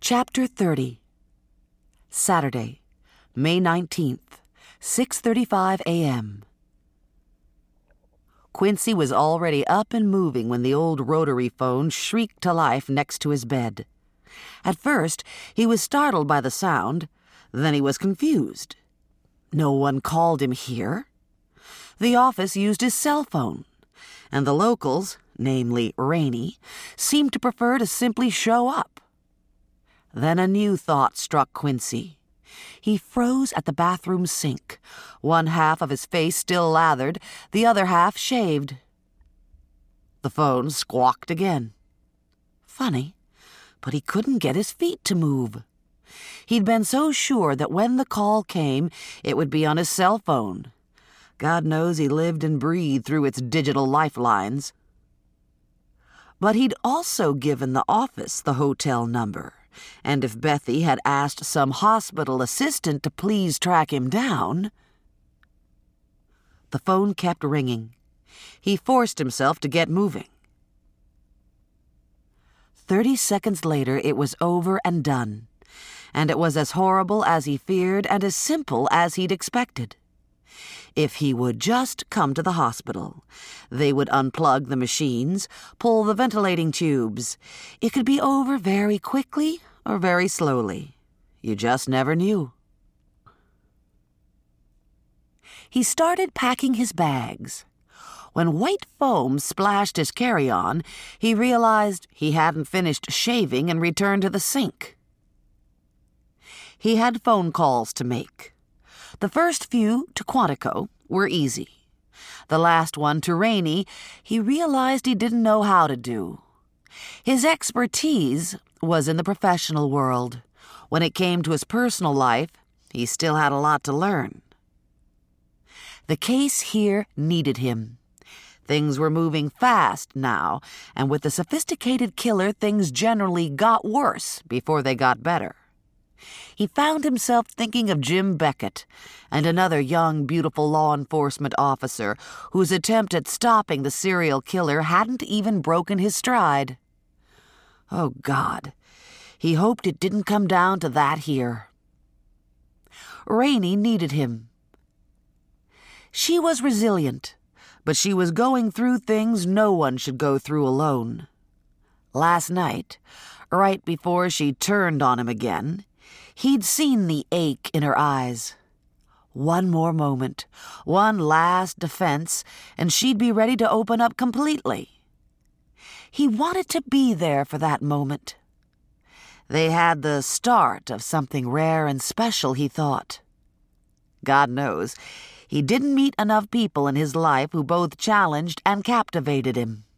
Chapter 30. Saturday, May 19th, 6:35 a.m. Quincy was already up and moving when the old rotary phone shrieked to life next to his bed. At first, he was startled by the sound, then he was confused. No one called him here. The office used his cell phone, and the locals, namely Rainey, seemed to prefer to simply show up. Then a new thought struck Quincy. He froze at the bathroom sink, one half of his face still lathered, the other half shaved. The phone squawked again. Funny, but he couldn't get his feet to move. He'd been so sure that when the call came, it would be on his cell phone. God knows he lived and breathed through its digital lifelines. But he'd also given the office the hotel number, and if Bethy had asked some hospital assistant to please track him down... The phone kept ringing. He forced himself to get moving. 30 seconds later, it was over and done, and it was as horrible as he feared and as simple as he'd expected. If he would just come to the hospital, they would unplug the machines, pull the ventilating tubes. It could be over very quickly or very slowly. You just never knew. He started packing his bags. When white foam splashed his carry-on, he realized he hadn't finished shaving and returned to the sink. He had phone calls to make. The first few to Quantico were easy. The last one to Rainey, he realized he didn't know how to do. His expertise was in the professional world. When it came to his personal life, he still had a lot to learn. The case here needed him. Things were moving fast now, and with the sophisticated killer, things generally got worse before they got better. He found himself thinking of Jim Beckett and another young, beautiful law enforcement officer whose attempt at stopping the serial killer hadn't even broken his stride. Oh, God. He hoped it didn't come down to that here. Rainey needed him. She was resilient, but she was going through things no one should go through alone. Last night, right before she turned on him again, he'd seen the ache in her eyes. One more moment, one last defense, and she'd be ready to open up completely. He wanted to be there for that moment. They had the start of something rare and special, he thought. God knows, he didn't meet enough people in his life who both challenged and captivated him.